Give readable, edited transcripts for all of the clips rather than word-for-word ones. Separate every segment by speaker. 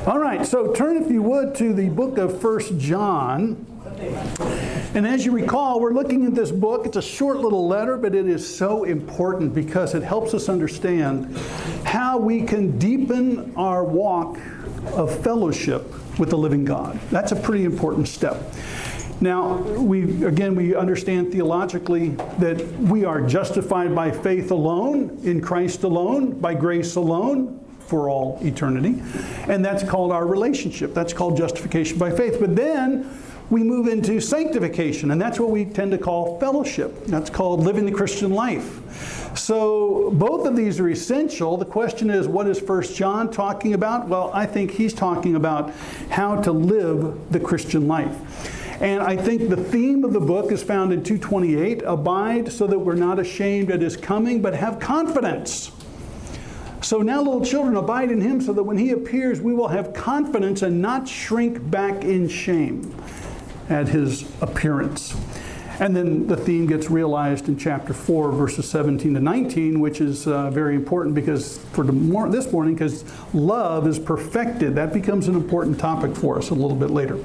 Speaker 1: All right, so turn, if you would, to the book of 1 John. And as you recall, we're looking at this book. It's a short little letter, but it is so important because it helps us understand how we can deepen our walk of fellowship with the living God. That's a pretty important step. Now, we understand theologically that we are justified by faith alone, in Christ alone, by grace alone, for all eternity. And that's called our relationship. That's called justification by faith. But then we move into sanctification, and that's what we tend to call fellowship. That's called living the Christian life. So both of these are essential. The question is, what is 1 John talking about? Well, I think he's talking about how to live the Christian life. And I think the theme of the book is found in 2:28, abide so that we're not ashamed at his coming, but have confidence. So now, little children, abide in him so that when he appears, we will have confidence and not shrink back in shame at his appearance. And then the theme gets realized in chapter 4, verses 17 to 19, which is very important because this morning, because love is perfected. That becomes an important topic for us a little bit later.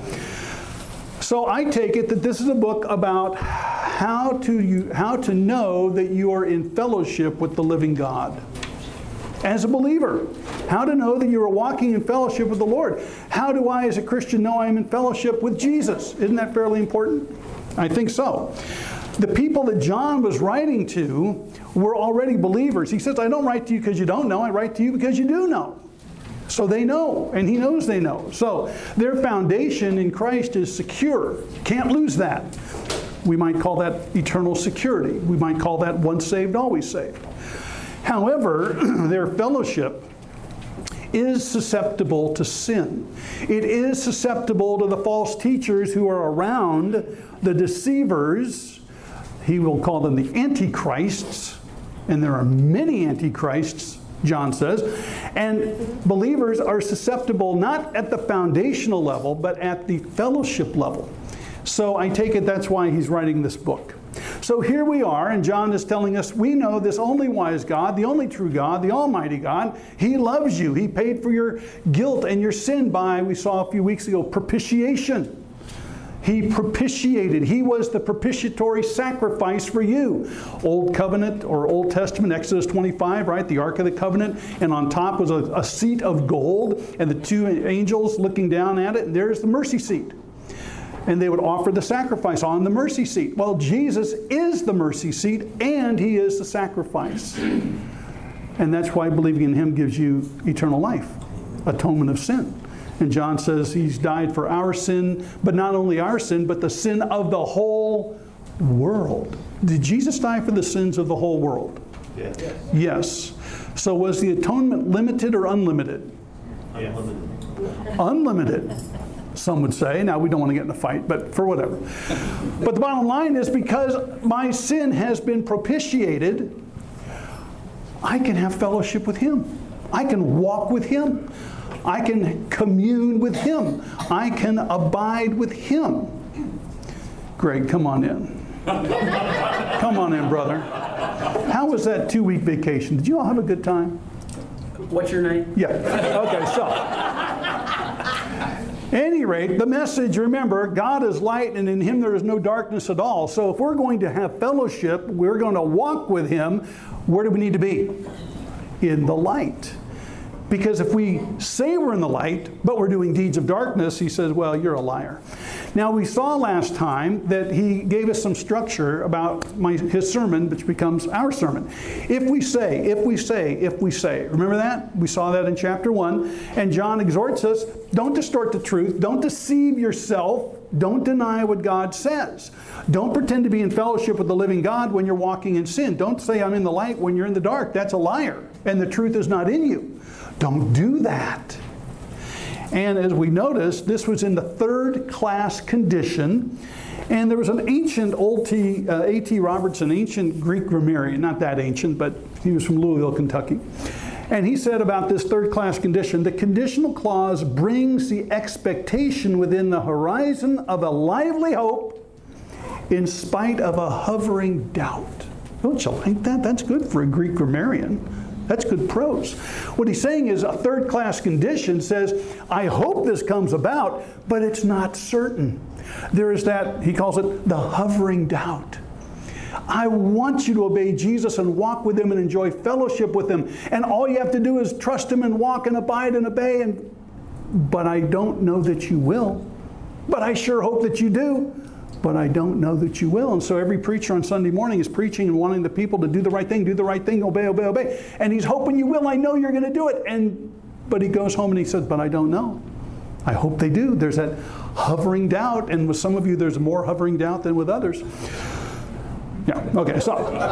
Speaker 1: So I take it that this is a book about how to know that you are in fellowship with the living God. As a believer, how to know that you are walking in fellowship with the Lord. How do I, as a Christian, know I am in fellowship with Jesus? Isn't that fairly important? I think so. The people that John was writing to were already believers. He says, I don't write to you because you don't know. I write to you because you do know. So they know, and he knows they know. So their foundation in Christ is secure. Can't lose that. We might call that eternal security. We might call that once saved, always saved. However, their fellowship is susceptible to sin. It is susceptible to the false teachers who are around, the deceivers. He will call them the antichrists, and there are many antichrists, John says. And believers are susceptible not at the foundational level, but at the fellowship level. So I take it that's why he's writing this book. So here we are, and John is telling us, we know this only wise God, the only true God, the Almighty God. He loves you. He paid for your guilt and your sin by, we saw a few weeks ago, propitiation. He propitiated. He was the propitiatory sacrifice for you. Old Covenant or Old Testament, Exodus 25, right? The Ark of the Covenant. And on top was a seat of gold and the two angels looking down at it. And there's the mercy seat. And they would offer the sacrifice on the mercy seat. Well, Jesus is the mercy seat, and he is the sacrifice. And that's why believing in him gives you eternal life, atonement of sin. And John says he's died for our sin, but not only our sin, but the sin of the whole world. Did Jesus die for the sins of the whole world?
Speaker 2: Yes.
Speaker 1: Yes. So was the atonement limited or unlimited?
Speaker 2: Yes.
Speaker 1: Unlimited. Some would say. Now, we don't want to get in a fight, but for whatever. But the bottom line is, because my sin has been propitiated, I can have fellowship with him. I can walk with him. I can commune with him. I can abide with him. Greg, come on in. Come on in, brother. How was that 2-week vacation? Did you all have a good time?
Speaker 3: What's your name?
Speaker 1: Yeah. Okay, so. At any rate, the message, remember, God is light and in him there is no darkness at all. So if we're going to have fellowship, we're going to walk with him, where do we need to be? In the light. Because if we say we're in the light, but we're doing deeds of darkness, he says, well, you're a liar. Now, we saw last time that he gave us some structure about his sermon, which becomes our sermon. If we say, if we say, if we say. Remember that? We saw that in chapter 1. And John exhorts us, don't distort the truth. Don't deceive yourself. Don't deny what God says. Don't pretend to be in fellowship with the living God when you're walking in sin. Don't say I'm in the light when you're in the dark. That's a liar. And the truth is not in you. Don't do that. And as we noticed, this was in the third class condition. And there was an ancient A.T. Robertson, ancient Greek grammarian, not that ancient, but he was from Louisville, Kentucky. And he said about this third class condition, the conditional clause brings the expectation within the horizon of a lively hope in spite of a hovering doubt. Don't you like that? That's good for a Greek grammarian. That's good prose. What he's saying is a third-class condition says, I hope this comes about, but it's not certain. There is that, he calls it the hovering doubt. I want you to obey Jesus and walk with Him and enjoy fellowship with Him. And all you have to do is trust Him and walk and abide and obey. But I don't know that you will. But I sure hope that you do. But I don't know that you will. And so every preacher on Sunday morning is preaching and wanting the people to do the right thing, obey, obey, obey. And he's hoping you will. I know you're going to do it. But he goes home and he says, but I don't know. I hope they do. There's that hovering doubt. And with some of you, there's more hovering doubt than with others. Yeah, okay,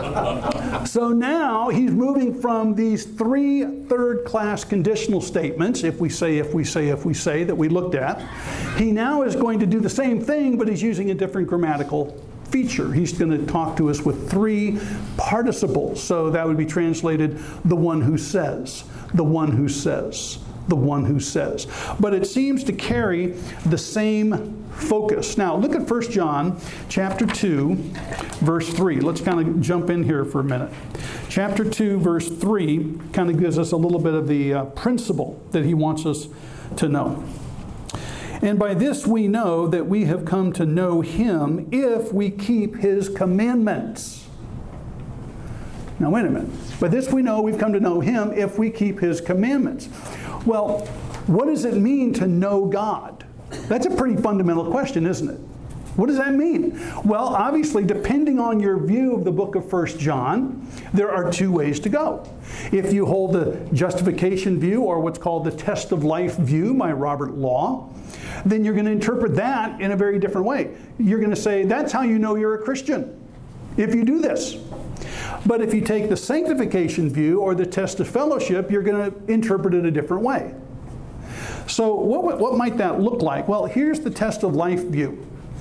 Speaker 1: so now he's moving from these 3 third-class conditional statements, if we say, that we looked at. He now is going to do the same thing, but he's using a different grammatical feature. He's going to talk to us with 3 participles. So that would be translated, the one who says, the one who says, the one who says. But it seems to carry the same focus. Now, look at 1 John chapter 2, verse 3. Let's kind of jump in here for a minute. Chapter 2, verse 3 kind of gives us a little bit of the principle that he wants us to know. And by this we know that we have come to know Him if we keep His commandments. Now, wait a minute. By this we know we've come to know Him if we keep His commandments. Well, what does it mean to know God? That's a pretty fundamental question, isn't it? What does that mean? Well, obviously, depending on your view of the book of 1 John, there are 2 ways to go. If you hold the justification view, or what's called the test of life view by Robert Law, then you're going to interpret that in a very different way. You're going to say, that's how you know you're a Christian, if you do this. But if you take the sanctification view, or the test of fellowship, you're going to interpret it a different way. So what might that look like? Well, here's the test of life view.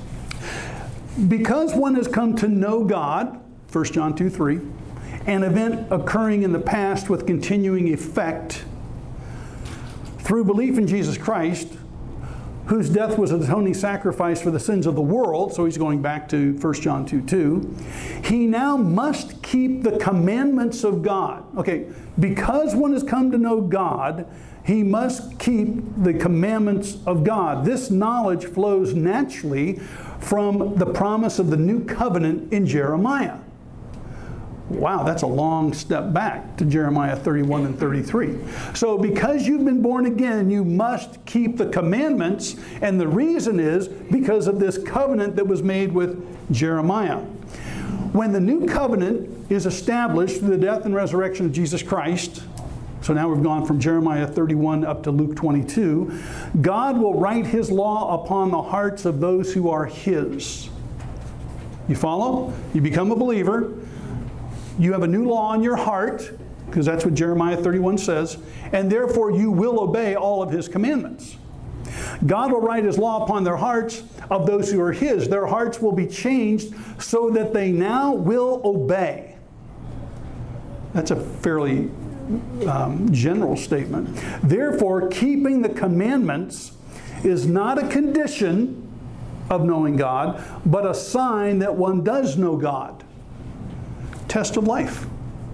Speaker 1: Because one has come to know God, 1 John 2:3, an event occurring in the past with continuing effect through belief in Jesus Christ, whose death was an atoning sacrifice for the sins of the world, so he's going back to 1 John 2:2, he now must keep the commandments of God. Okay, because one has come to know God, he must keep the commandments of God. This knowledge flows naturally from the promise of the new covenant in Jeremiah. Wow, that's a long step back to Jeremiah 31 and 33. So because you've been born again, you must keep the commandments, and the reason is because of this covenant that was made with Jeremiah. When the new covenant is established through the death and resurrection of Jesus Christ, so now we've gone from Jeremiah 31 up to Luke 22, God will write His law upon the hearts of those who are His. You follow? You become a believer. You have a new law in your heart, because that's what Jeremiah 31 says, and therefore you will obey all of His commandments. God will write His law upon their hearts of those who are His. Their hearts will be changed so that they now will obey. That's a fairly general statement. Therefore, keeping the commandments is not a condition of knowing God, but a sign that one does know God. Test of life.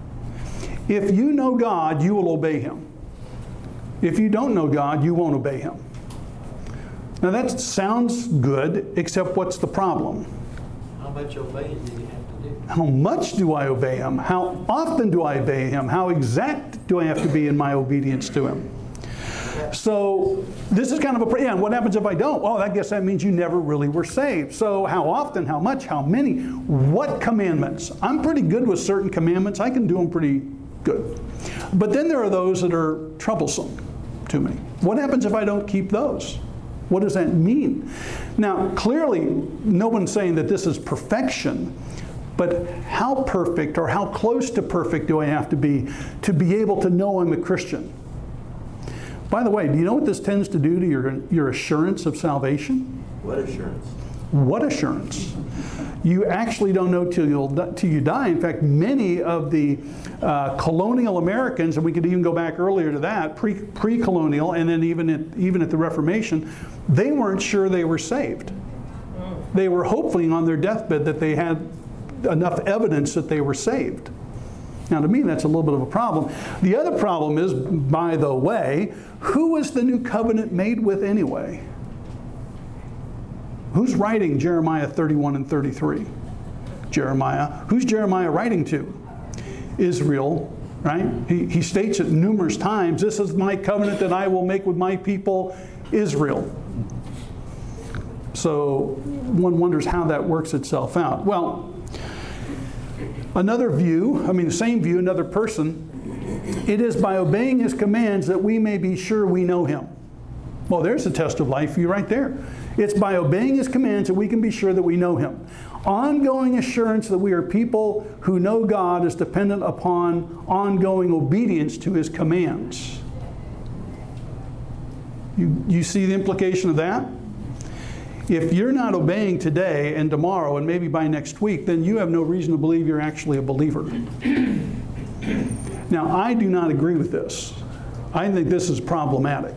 Speaker 1: If you know God, you will obey Him. If you don't know God, you won't obey Him. Now that sounds good, except what's the problem?
Speaker 3: How much obeying do you have to do?
Speaker 1: How much do I obey Him? How often do I obey Him? How exact do I have to be in my obedience to Him? So this is kind of a, yeah, what happens if I don't? Well, I guess that means you never really were saved. So how often, how much, how many, what commandments? I'm pretty good with certain commandments. I can do them pretty good. But then there are those that are troublesome to me. What happens if I don't keep those? What does that mean? Now, clearly, no one's saying that this is perfection, but how perfect or how close to perfect do I have to be able to know I'm a Christian? By the way, do you know what this tends to do to your assurance of salvation?
Speaker 3: What assurance?
Speaker 1: What assurance? You actually don't know till you die. In fact, many of the colonial Americans, and we could even go back earlier to that, pre-colonial, and then even at the Reformation, they weren't sure they were saved. They were hoping on their deathbed that they had enough evidence that they were saved. Now, to me, that's a little bit of a problem. The other problem is, by the way, who was the new covenant made with anyway? Who's writing Jeremiah 31 and 33? Jeremiah. Who's Jeremiah writing to? Israel, right? He states it numerous times. This is my covenant that I will make with my people, Israel. So one wonders how that works itself out. Well, another view, the same view, another person, it is by obeying His commands that we may be sure we know Him. Well, there's the test of life for you right there. It's by obeying His commands that we can be sure that we know Him. Ongoing assurance that we are people who know God is dependent upon ongoing obedience to His commands. You see the implication of that? If you're not obeying today and tomorrow and maybe by next week, then you have no reason to believe you're actually a believer. Now, I do not agree with this. I think this is problematic.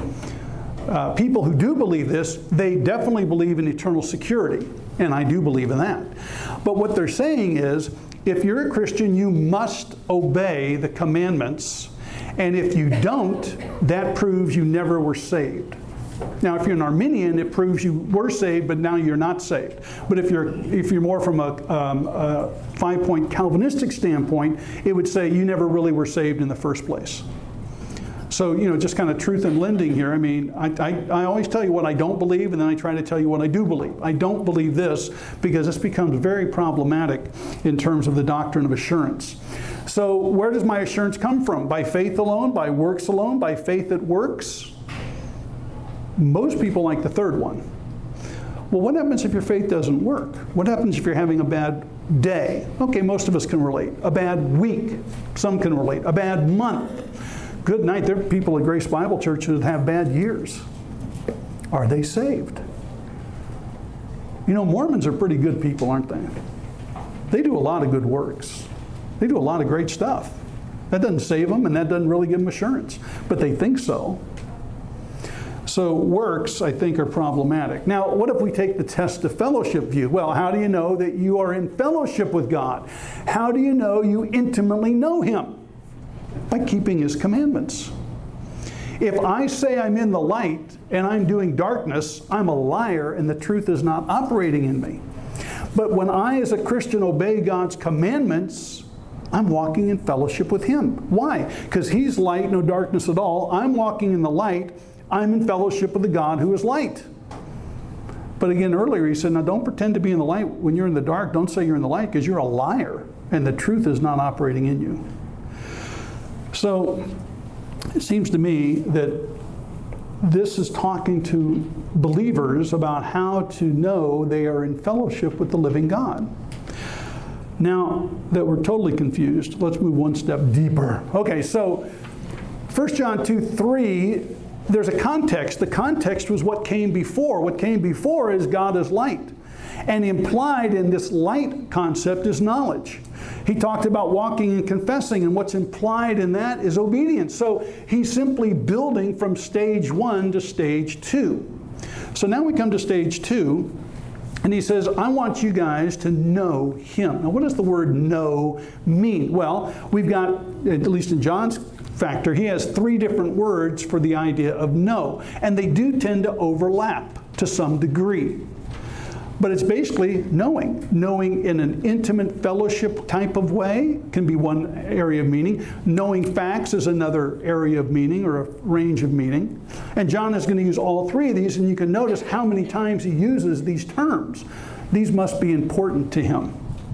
Speaker 1: People who do believe this, they definitely believe in eternal security, and I do believe in that. But what they're saying is, if you're a Christian, you must obey the commandments, and if you don't, that proves you never were saved. Now, if you're an Arminian, it proves you were saved, but now you're not saved. But if you're more from a five-point Calvinistic standpoint, it would say you never really were saved in the first place. So, just kind of truth in lending here. I always tell you what I don't believe, and then I try to tell you what I do believe. I don't believe this because this becomes very problematic in terms of the doctrine of assurance. So where does my assurance come from? By faith alone? By works alone? By faith that works? Most people like the third one. Well, what happens if your faith doesn't work? What happens if you're having a bad day? Okay, most of us can relate. A bad week, some can relate. A bad month. Good night, there are people at Grace Bible Church that have bad years. Are they saved? Mormons are pretty good people, aren't they? They do a lot of good works. They do a lot of great stuff. That doesn't save them, and that doesn't really give them assurance. But they think so. So works, I think, are problematic. Now, what if we take the test of fellowship view? Well, how do you know that you are in fellowship with God? How do you know you intimately know Him? By keeping His commandments. If I say I'm in the light and I'm doing darkness, I'm a liar and the truth is not operating in me. But when I, as a Christian, obey God's commandments, I'm walking in fellowship with Him. Why? Because He's light, no darkness at all. I'm walking in the light. I'm in fellowship with the God who is light. But again, earlier He said, now don't pretend to be in the light when you're in the dark. Don't say you're in the light because you're a liar and the truth is not operating in you. So it seems to me that this is talking to believers about how to know they are in fellowship with the living God. Now that we're totally confused, let's move one step deeper. Okay, so 1 John 2:3, there's a context. The context was what came before. What came before is God is light. And implied in this light concept is knowledge. He talked about walking and confessing, and what's implied in that is obedience. So he's simply building from stage 1 to stage 2. So now we come to stage 2, and he says, I want you guys to know Him. Now, what does the word know mean? Well, we've got, at least in John's factor, he has 3 different words for the idea of know, and they do tend to overlap to some degree. But it's basically knowing. Knowing in an intimate fellowship type of way can be one area of meaning. Knowing facts is another area of meaning or a range of meaning. And John is going to use all 3 of these, and you can notice how many times he uses these terms. These must be important to him.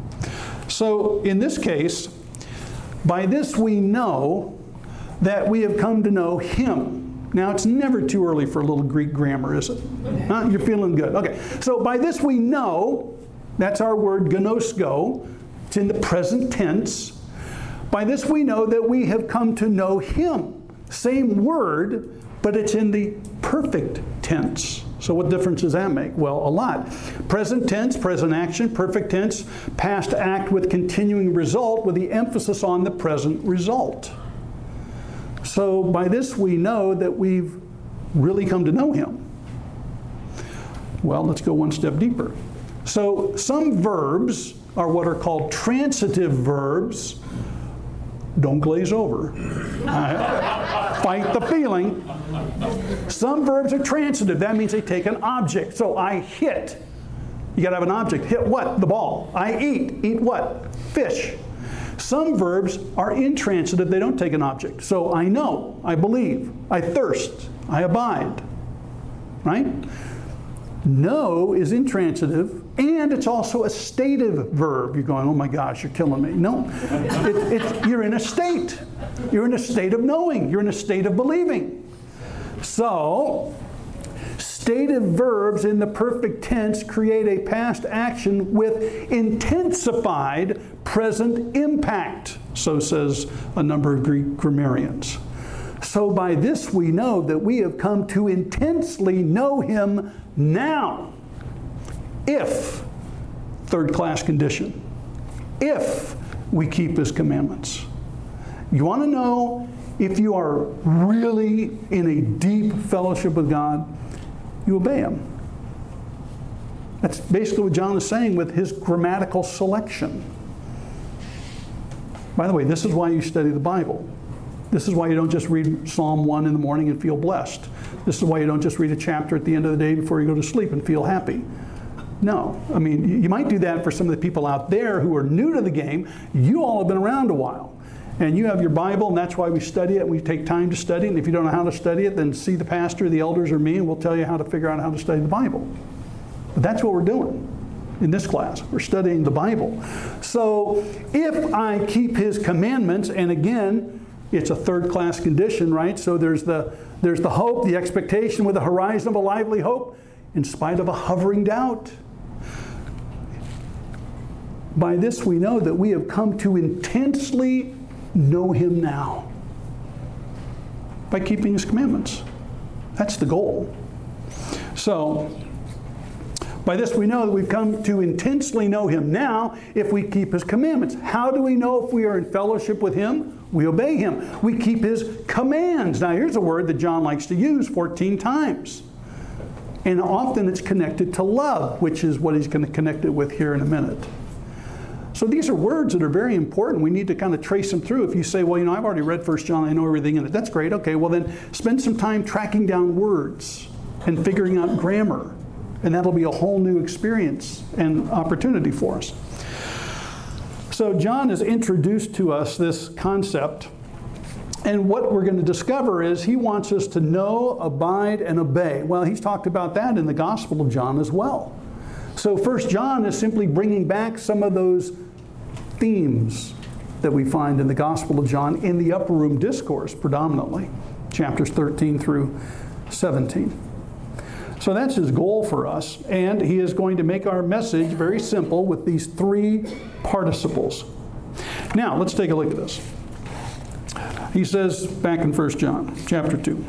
Speaker 1: So in this case, by this we know that we have come to know Him. Now, it's never too early for a little Greek grammar, is it? Huh? You're feeling good. Okay. So by this we know, that's our word gnosko. It's in the present tense. By this we know that we have come to know Him. Same word, but it's in the perfect tense. So what difference does that make? Well, a lot. Present tense, present action, perfect tense, past act with continuing result with the emphasis on the present result. So by this we know that we've really come to know Him. Well, let's go one step deeper. So some verbs are what are called transitive verbs, Don't glaze over. Fight the feeling. Some verbs are transitive. That means they take an object. So I hit. You got to have an object. Hit what? The ball. I eat. Eat what? Fish. Some verbs are intransitive. They don't take an object. So I know. I believe. I thirst. I abide. Right? Know is intransitive, and it's also a stative verb. You're going, oh my gosh, you're killing me. No. You're in a state. You're in a state of knowing. You're in a state of believing. So, stative verbs in the perfect tense create a past action with intensified present impact. So says a number of Greek grammarians. So by this we know that we have come to intensely know Him now. If, third class condition, if we keep His commandments. You want to know if you are really in a deep fellowship with God? You obey Him. That's basically what John is saying with his grammatical selection. By the way, this is why you study the Bible. This is why you don't just read Psalm 1 in the morning and feel blessed. This is why you don't just read a chapter at the end of the day before you go to sleep and feel happy. No. I mean, you might do that for some of the people out there who are new to the game. You all have been around a while. And you have your Bible, and that's why we study it. We take time to study it. And if you don't know how to study it, then see the pastor, the elders, or me, and we'll tell you how to figure out how to study the Bible. But that's what we're doing in this class. We're studying the Bible. So if I keep His commandments, and again, it's a third class condition, right? So there's the hope, the expectation with the horizon of a lively hope, in spite of a hovering doubt. By this we know that we have come to intensely know Him now. By keeping His commandments. That's the goal. So, by this we know that we've come to intensely know Him now if we keep His commandments. How do we know if we are in fellowship with Him? We obey Him. We keep His commands. Now here's a word that John likes to use 14 times. And often it's connected to love, which is what he's going to connect it with here in a minute. So these are words that are very important. We need to kind of trace them through. If you say, well, I've already read 1 John, I know everything in it. That's great. Okay, well then spend some time tracking down words and figuring out grammar. And that'll be a whole new experience and opportunity for us. So John has introduced to us this concept. And what we're going to discover is he wants us to know, abide, and obey. Well, he's talked about that in the Gospel of John as well. So 1 John is simply bringing back some of those themes that we find in the Gospel of John in the Upper Room Discourse predominantly, chapters 13 through 17. So that's his goal for us, and he is going to make our message very simple with these three participles. Now, let's take a look at this. He says back in 1 John chapter 2,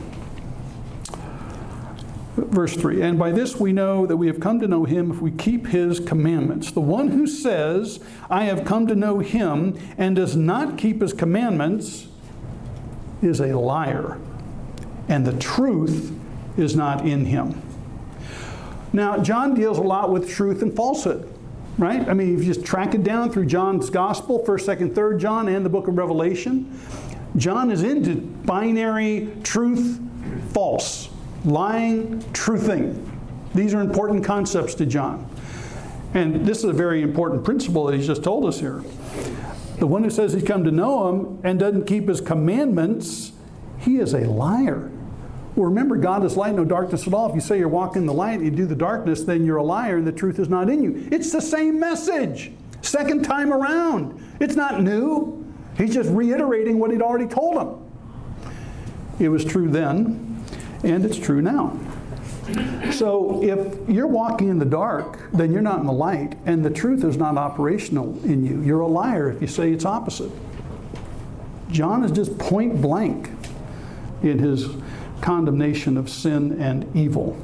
Speaker 1: verse 3, and by this we know that we have come to know Him if we keep His commandments. The one who says, I have come to know Him, and does not keep His commandments is a liar, and the truth is not in him. Now, John deals a lot with truth and falsehood, right? I mean, if you just track it down through John's Gospel, 1st, 2nd, 3rd John, and the book of Revelation, John is into binary truth, false, lying, truthing. These are important concepts to John. And this is a very important principle that he's just told us here. The one who says he's come to know Him and doesn't keep His commandments, he is a liar. Well, remember, God is light, no darkness at all. If you say you're walking in the light and you do the darkness, then you're a liar and the truth is not in you. It's the same message, second time around. It's not new. He's just reiterating what He'd already told them. It was true then, and it's true now. So if you're walking in the dark, then you're not in the light, and the truth is not operational in you. You're a liar if you say it's opposite. John is just point blank in his condemnation of sin and evil.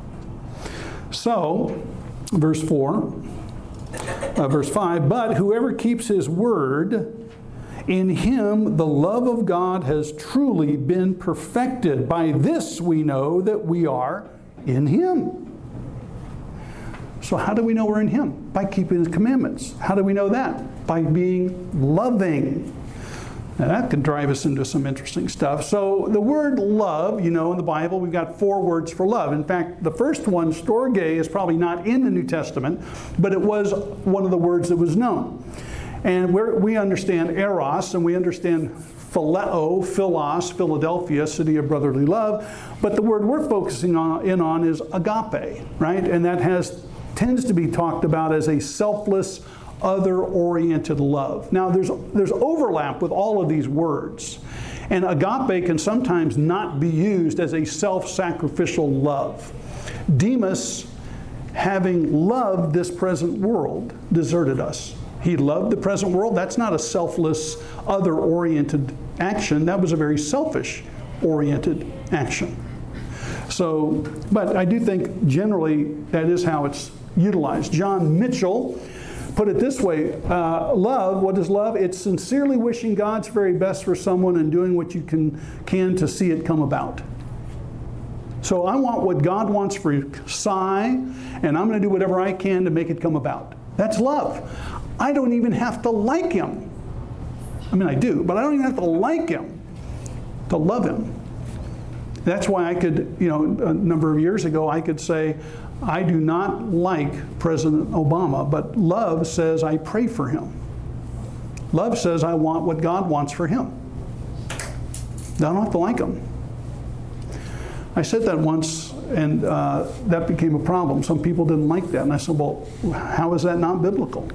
Speaker 1: So, verse 5, but whoever keeps His word, in him the love of God has truly been perfected. By this we know that we are in Him. So how do we know we're in Him? By keeping His commandments. How do we know that? By being loving. Now that can drive us into some interesting stuff. So the word love, in the Bible, we've got 4 words for love. In fact, the first one, storge, is probably not in the New Testament, but it was one of the words that was known. And we understand eros, and we understand phileo, philos, Philadelphia, city of brotherly love. But the word we're focusing on is agape, right? And that tends to be talked about as a selfless, other-oriented love. Now, there's overlap with all of these words. And agape can sometimes not be used as a self-sacrificial love. Demas, having loved this present world, deserted us. He loved the present world. That's not a selfless, other-oriented action. That was a very selfish-oriented action. So, but I do think generally that is how it's utilized. John Mitchell put it this way, love, what is love? It's sincerely wishing God's very best for someone and doing what you can to see it come about. So I want what God wants for Cy, and I'm going to do whatever I can to make it come about. That's love. I don't even have to like him. I mean, I do, but I don't even have to like him to love him. That's why I could, a number of years ago, I could say, I do not like President Obama, but love says I pray for him. Love says I want what God wants for him. I don't have to like him. I said that once, and that became a problem. Some people didn't like that, and I said, well, how is that not biblical?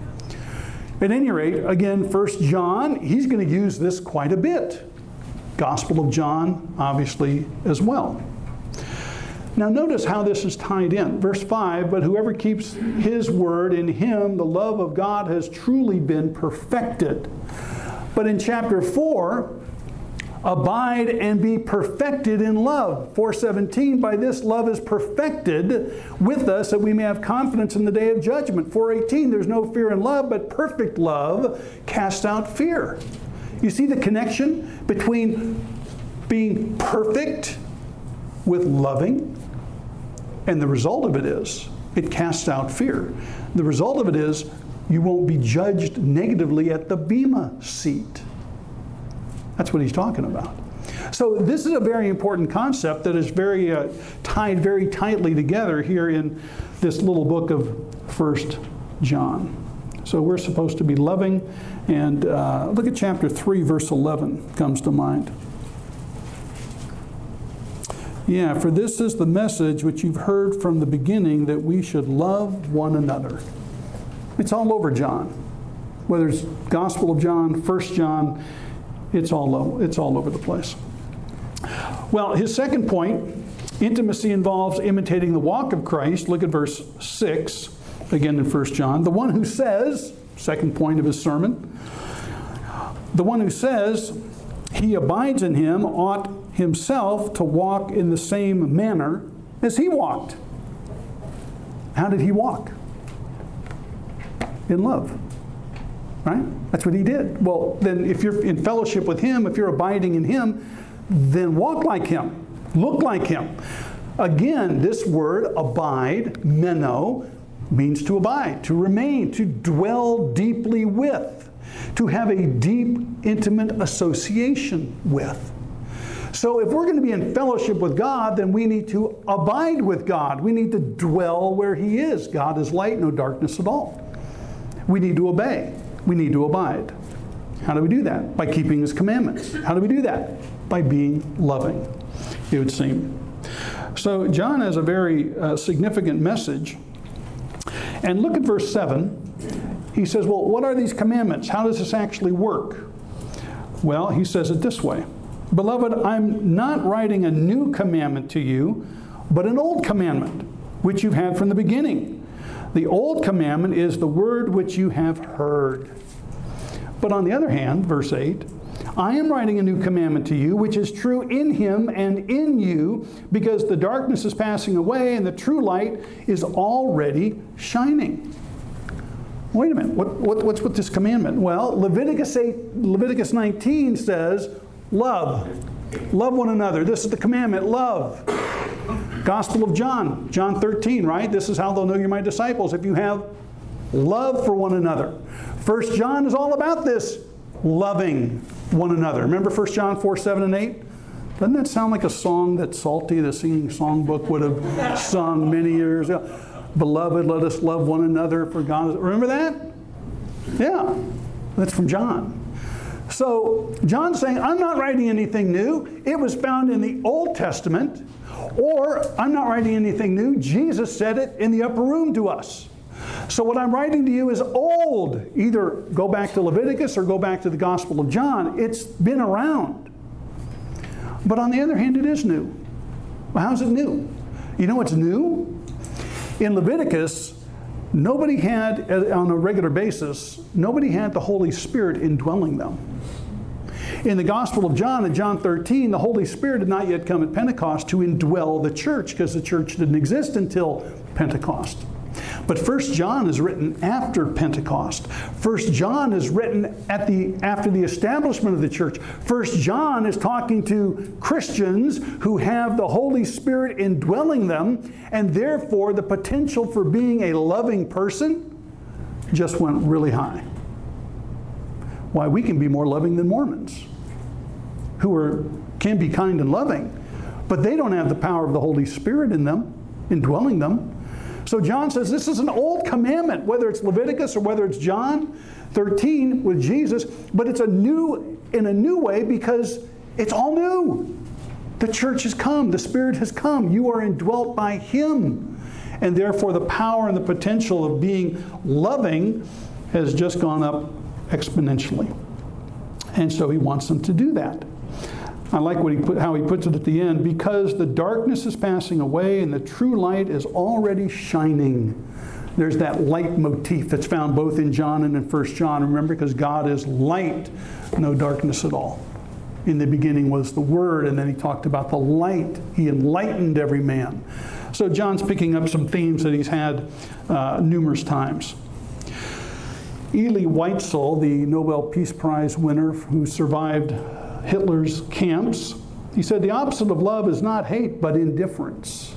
Speaker 1: At any rate, again, 1 John, he's going to use this quite a bit. Gospel of John, obviously, as well. Now notice how this is tied in. Verse 5, but whoever keeps his word, in him the love of God has truly been perfected. But in chapter 4, abide and be perfected in love. 4:17, by this love is perfected with us, that we may have confidence in the day of judgment. 4:18, there's no fear in love, but perfect love casts out fear. You see the connection between being perfect with loving? And the result of it is, it casts out fear. The result of it is, you won't be judged negatively at the bema seat. That's what he's talking about. So this is a very important concept that is tied very tightly together here in this little book of 1 John. So we're supposed to be loving, and look at chapter 3, verse 11 comes to mind. Yeah, for this is the message which you've heard from the beginning, that we should love one another. It's all over John. Whether it's Gospel of John, 1 John, it's all over the place. Well, his second point, intimacy involves imitating the walk of Christ. Look at verse 6, again in 1 John. The one who says, second point of his sermon, the one who says he abides in him ought himself to walk in the same manner as he walked. How did he walk? In love. Right? That's what he did. Well, then if you're in fellowship with him, if you're abiding in him, then walk like him. Look like him. Again, this word, abide, meno, means to abide, to remain, to dwell deeply with, to have a deep, intimate association with. So if we're going to be in fellowship with God, then we need to abide with God. We need to dwell where he is. God is light, no darkness at all. We need to obey. We need to abide. How do we do that? By keeping his commandments. How do we do that? By being loving, it would seem. So John has a very significant message. And look at verse 7. He says, well, what are these commandments? How does this actually work? Well, he says it this way. Beloved, I'm not writing a new commandment to you, but an old commandment, which you've had from the beginning. The old commandment is the word which you have heard. But on the other hand, verse 8, I am writing a new commandment to you, which is true in him and in you, because the darkness is passing away and the true light is already shining. Wait a minute, what's with this commandment? Well, Leviticus 19 says, love. Love one another. This is the commandment, love. Gospel of John, John 13, right? This is how they'll know you're my disciples, if you have love for one another. 1 John is all about this, loving one another. Remember 1 John 4, 7 and 8? Doesn't that sound like a song that Psalty, the singing songbook, would have sung many years ago? Beloved, let us love one another for God. Remember that? Yeah, that's from John. So John's saying, I'm not writing anything new. It was found in the Old Testament. Or, I'm not writing anything new. Jesus said it in the upper room to us. So what I'm writing to you is old. Either go back to Leviticus or go back to the Gospel of John. It's been around. But on the other hand, it is new. Well, how's it new? You know what's new? In Leviticus, nobody had, on a regular basis, nobody had the Holy Spirit indwelling them. In the Gospel of John, in John 13, the Holy Spirit had not yet come at Pentecost to indwell the church, because the church didn't exist until Pentecost. But 1 John is written after Pentecost. 1 John is written after the establishment of the church. 1 John is talking to Christians who have the Holy Spirit indwelling them, and therefore the potential for being a loving person just went really high. Why, we can be more loving than Mormons, who can be kind and loving, but they don't have the power of the Holy Spirit in them, indwelling them. So John says this is an old commandment, whether it's Leviticus or whether it's John 13 with Jesus, but it's in a new way because it's all new. The church has come. The Spirit has come. You are indwelt by Him. And therefore the power and the potential of being loving has just gone up exponentially. And so He wants them to do that. I like how he puts it at the end, because the darkness is passing away and the true light is already shining. There's that light motif that's found both in John and in 1 John. Remember, because God is light, no darkness at all. In the beginning was the Word, and then he talked about the light. He enlightened every man. So John's picking up some themes that he's had numerous times. Elie Wiesel, the Nobel Peace Prize winner who survived Hitler's camps, he said the opposite of love is not hate but indifference.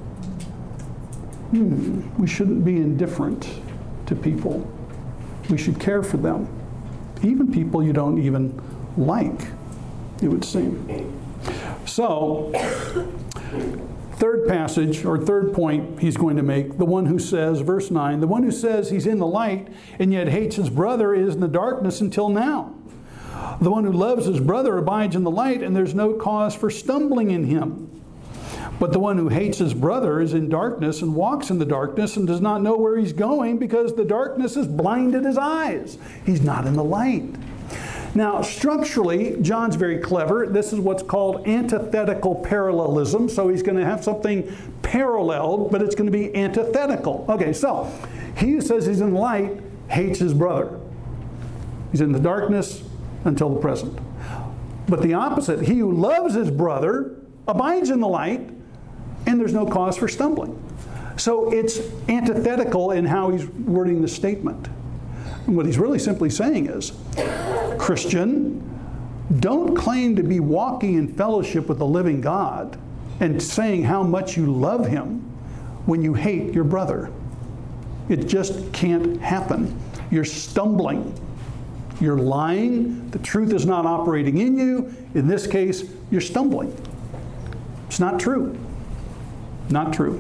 Speaker 1: We shouldn't be indifferent to people. We should care for them. Even people you don't even like, it would seem. So, third passage, or third point he's going to make, the one who says, verse 9, the one who says he's in the light and yet hates his brother is in the darkness until now. The one who loves his brother abides in the light, and there's no cause for stumbling in him. But the one who hates his brother is in darkness and walks in the darkness and does not know where he's going, because the darkness has blinded his eyes. He's not in the light. Now, structurally, John's very clever. This is what's called antithetical parallelism. So he's going to have something paralleled, but it's going to be antithetical. Okay, so he who says he's in the light hates his brother. He's in the darkness until the present. But the opposite, he who loves his brother abides in the light, and there's no cause for stumbling. So it's antithetical in how he's wording the statement. And what he's really simply saying is, Christian, don't claim to be walking in fellowship with the living God and saying how much you love Him when you hate your brother. It just can't happen. You're stumbling. You're lying. The truth is not operating in you. In this case, you're stumbling. It's not true. Not true.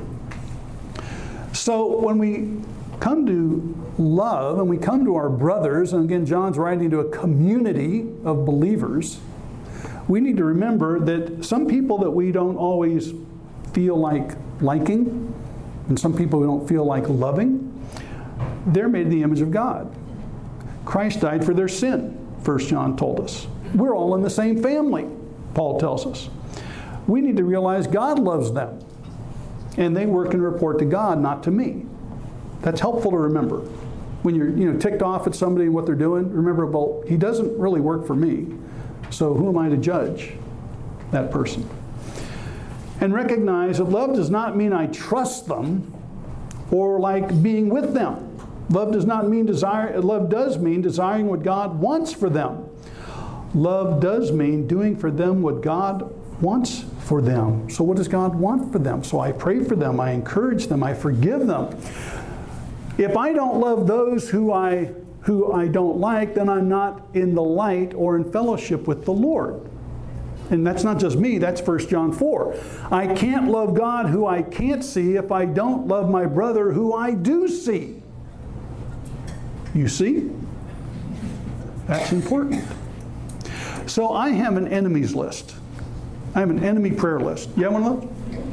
Speaker 1: So when we come to love and we come to our brothers, and again, John's writing to a community of believers, we need to remember that some people that we don't always feel like liking, and some people we don't feel like loving, they're made in the image of God. Christ died for their sin, 1 John told us. We're all in the same family, Paul tells us. We need to realize God loves them, and they work and report to God, not to me. That's helpful to remember. When you're ticked off at somebody and what they're doing, remember, well, he doesn't really work for me, so who am I to judge that person? And recognize that love does not mean I trust them or like being with them. Love does not mean desire. Love does mean desiring what God wants for them. Love does mean doing for them what God wants for them. So what does God want for them? So I pray for them, I encourage them, I forgive them. If I don't love those who who I don't like, then I'm not in the light or in fellowship with the Lord. And that's not just me, that's 1 John 4. I can't love God who I can't see if I don't love my brother who I do see. You see? That's important. So I have an enemies list. I have an enemy prayer list. You have one of those?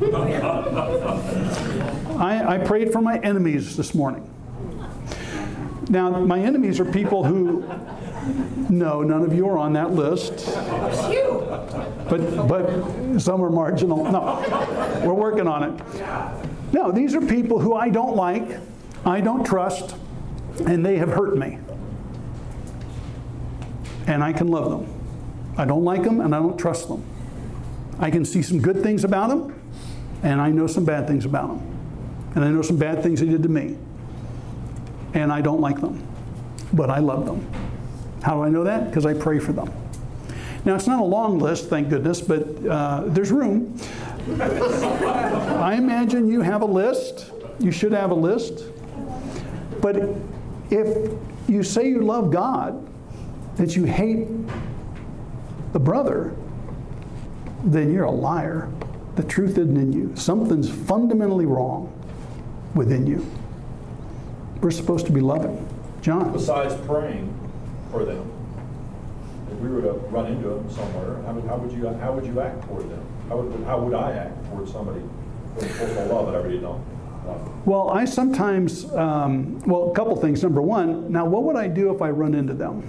Speaker 1: I prayed for my enemies this morning. Now, my enemies are people who, no, none of you are on that list. But some are marginal. No, we're working on it. No, these are people who I don't like, I don't trust, and they have hurt me. And I can love them. I don't like them and I don't trust them. I can see some good things about them, and I know some bad things about them. And I know some bad things they did to me. And I don't like them, but I love them. How do I know that? Because I pray for them. Now, it's not a long list, thank goodness, but there's room. I imagine you have a list. You should have a list. But if you say you love God, that you hate the brother, then you're a liar. The truth isn't in you. Something's fundamentally wrong within you. We're supposed to be loving. John?
Speaker 2: Besides praying for them, if we were to run into them somewhere, how would you act toward them? How would I act toward somebody who's supposed to love but I really don't?
Speaker 1: Well, I sometimes, a couple things. Number one, now what would I do if I run into them?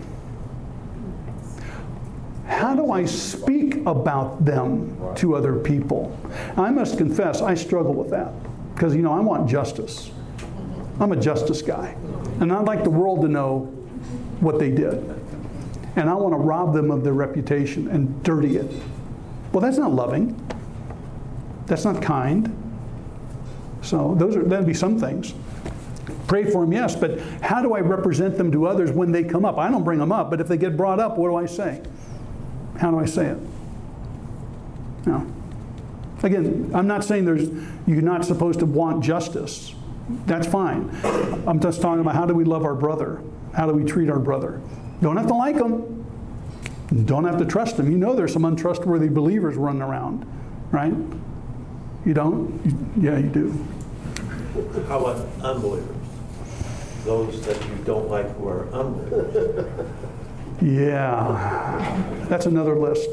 Speaker 1: How do I speak about them to other people? I must confess, I struggle with that. Because, I want justice. I'm a justice guy. And I'd like the world to know what they did. And I want to rob them of their reputation and dirty it. Well, that's not loving. That's not kind. So that'd be some things. Pray for them, yes, but how do I represent them to others when they come up? I don't bring them up, but if they get brought up, what do I say? How do I say it? No. Again, I'm not saying you're not supposed to want justice. That's fine. I'm just talking about how do we love our brother? How do we treat our brother? Don't have to like them. Don't have to trust them. There's some untrustworthy believers running around, right? You don't? Yeah, you do.
Speaker 3: How about unbelievers? Those that you don't like who are unbelievers.
Speaker 1: Yeah, that's another list.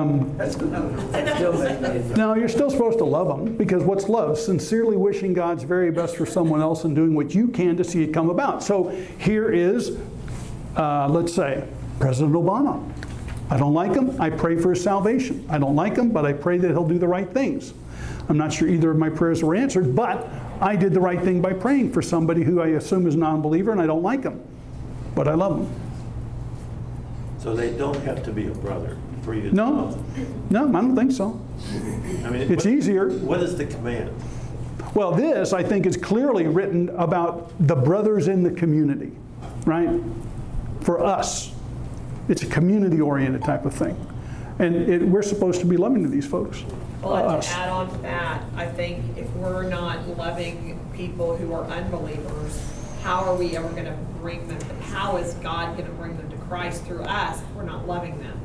Speaker 1: No, you're still supposed to love them, because what's love? Sincerely wishing God's very best for someone else and doing what you can to see it come about. So here is, let's say, President Obama. I don't like him. I pray for his salvation. I don't like him, but I pray that he'll do the right things. I'm not sure either of my prayers were answered, but I did the right thing by praying for somebody who I assume is a non-believer, and I don't like him, but I love him.
Speaker 3: So they don't have to be a brother for you to love them?
Speaker 1: No, I don't think so. It's easier.
Speaker 3: What is the command?
Speaker 1: Well, this, I think, is clearly written about the brothers in the community, right? For us. It's a community-oriented type of thing. And we're supposed to be loving to these folks.
Speaker 4: Well, to add on to that, I think if we're not loving people who are unbelievers, how are we ever going to bring them? How is God going to bring them to Christ through us if we're not loving them?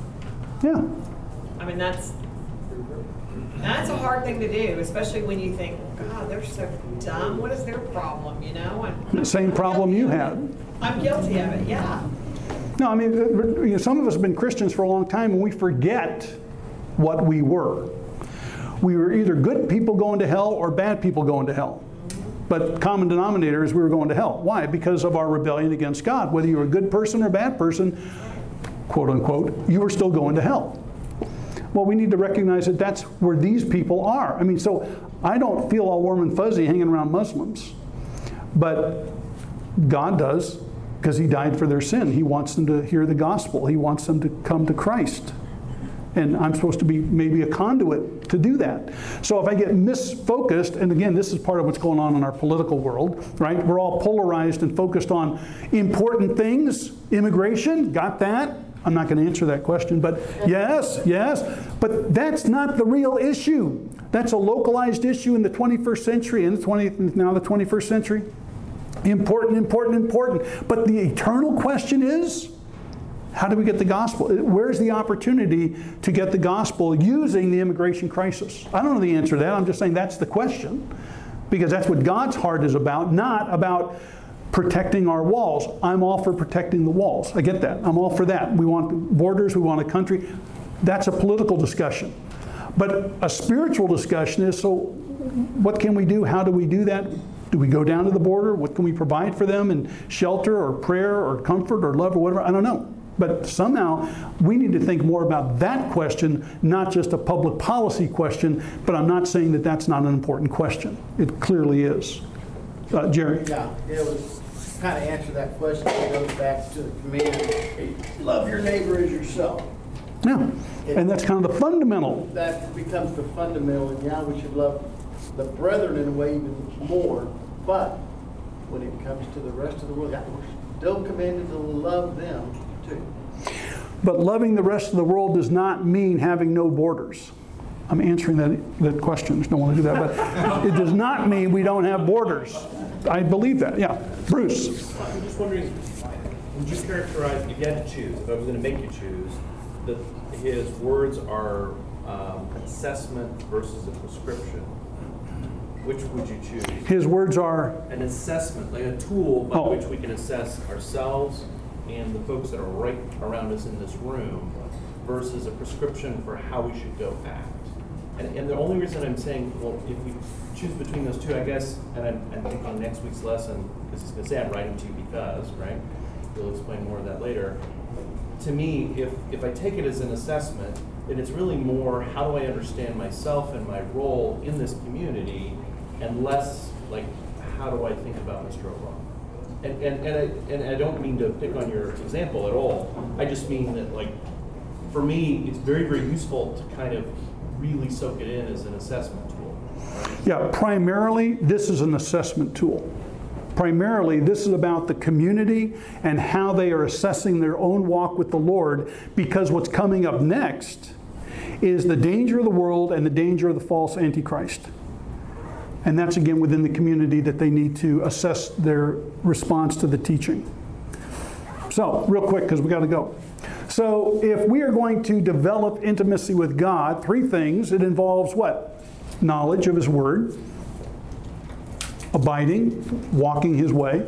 Speaker 1: Yeah.
Speaker 4: That's a hard thing to do, especially when you think, God, they're so dumb. What is their problem?
Speaker 1: The same problem you had.
Speaker 4: I'm guilty of it. Yeah.
Speaker 1: No, some of us have been Christians for a long time, and we forget what we were. We were either good people going to hell or bad people going to hell. But common denominator is we were going to hell. Why? Because of our rebellion against God. Whether you were a good person or a bad person, quote unquote, you were still going to hell. Well, we need to recognize that that's where these people are. So I don't feel all warm and fuzzy hanging around Muslims. But God does, because He died for their sin. He wants them to hear the gospel. He wants them to come to Christ. And I'm supposed to be maybe a conduit to do that. So if I get misfocused, and again, this is part of what's going on in our political world, right? We're all polarized and focused on important things. Immigration, got that? I'm not going to answer that question, but yes. But that's not the real issue. That's a localized issue in the 21st century and now the 21st century. Important, important, important. But the eternal question is, how do we get the gospel? Where's the opportunity to get the gospel using the immigration crisis? I don't know the answer to that. I'm just saying that's the question. Because that's what God's heart is about, not about protecting our walls. I'm all for protecting the walls. I get that. I'm all for that. We want borders. We want a country. That's a political discussion. But a spiritual discussion is, so what can we do? How do we do that? Do we go down to the border? What can we provide for them in shelter or prayer or comfort or love or whatever? I don't know. But somehow we need to think more about that question, not just a public policy question, but I'm not saying that that's not an important question. It clearly is. Jerry?
Speaker 5: Yeah, it was kind of answer that question. It goes back to the command, love your neighbor as yourself.
Speaker 1: Yeah, and that's kind of the fundamental.
Speaker 5: That becomes the fundamental, and yeah, we should love the brethren in a way even more. But when it comes to the rest of the world, we're still commanded to love them too.
Speaker 1: But loving the rest of the world does not mean having no borders. I'm answering that question. I don't want to do that, but it does not mean we don't have borders. I believe that. Yeah, Bruce.
Speaker 6: I'm just wondering, would you characterize, if you had to choose, if I was going to make you choose, that his words are assessment versus a prescription? Which would you choose?
Speaker 1: His words are?
Speaker 6: An assessment, like a tool by which we can assess ourselves and the folks that are right around us in this room, versus a prescription for how we should go act. And the only reason I'm saying, well, if we choose between those two, I guess, and I'm thinking next week's lesson, because he's going to say I'm writing to you because, right? We'll explain more of that later. To me, if I take it as an assessment, then it's really more, how do I understand myself and my role in this community, and less like, how do I think about Mr. O'Rourke? And I don't mean to pick on your example at all. I just mean that, like, for me, it's very, very useful to kind of really soak it in as an assessment tool. Right?
Speaker 1: Yeah, primarily, this is an assessment tool. Primarily, this is about the community and how they are assessing their own walk with the Lord, because what's coming up next is the danger of the world and the danger of the false Antichrist. And that's, again, within the community that they need to assess their response to the teaching. So, real quick, because we got to go. So, if we are going to develop intimacy with God, three things. It involves what? Knowledge of His Word, abiding, walking His way,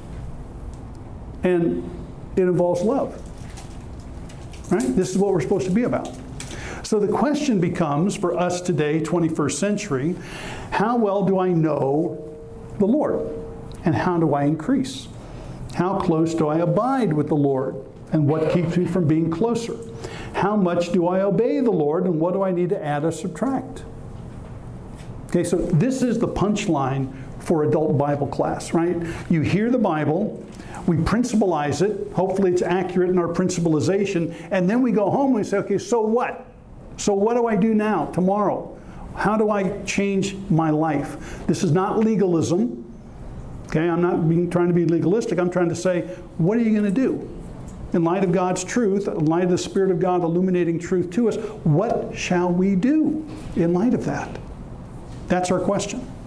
Speaker 1: and it involves love. Right? This is what we're supposed to be about. So the question becomes, for us today, 21st century, how well do I know the Lord? And how do I increase? How close do I abide with the Lord? And what keeps me from being closer? How much do I obey the Lord? And what do I need to add or subtract? Okay, so this is the punchline for adult Bible class, right? You hear the Bible, we principalize it, hopefully it's accurate in our principalization, and then we go home and we say, okay, so what? So what do I do now, tomorrow? How do I change my life? This is not legalism. Okay, I'm not trying to be legalistic. I'm trying to say, what are you going to do? In light of God's truth, in light of the Spirit of God illuminating truth to us, what shall we do in light of that? That's our question.